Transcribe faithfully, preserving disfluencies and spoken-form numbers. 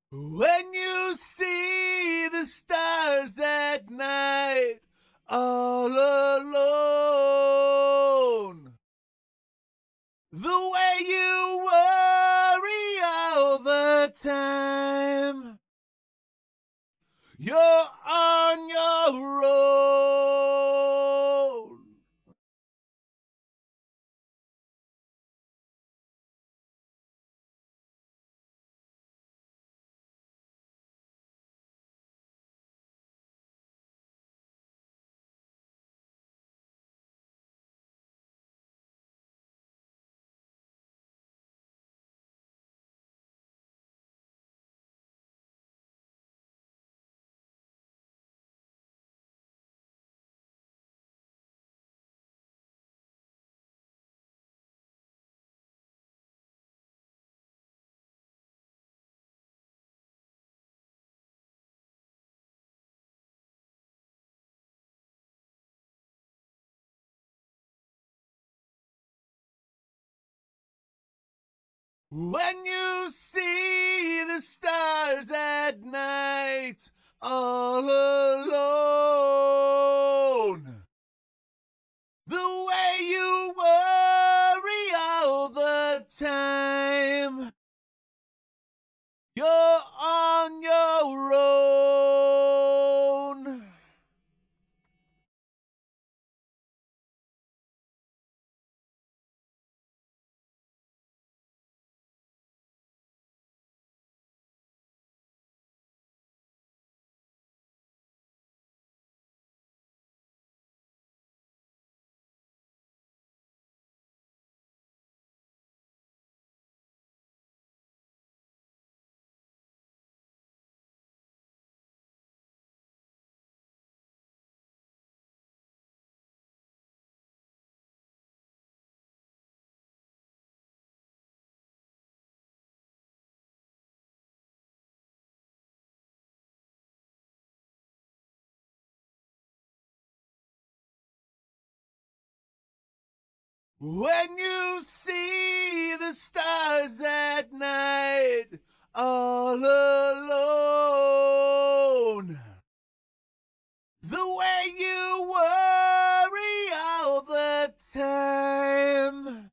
When you see the stars at night, all alone, the way you worry all the time, you're on your own. When you see the stars at night, all alone, the way you worry all the time, you're on your own. When you see the stars at night, all alone, the way you worry all the time,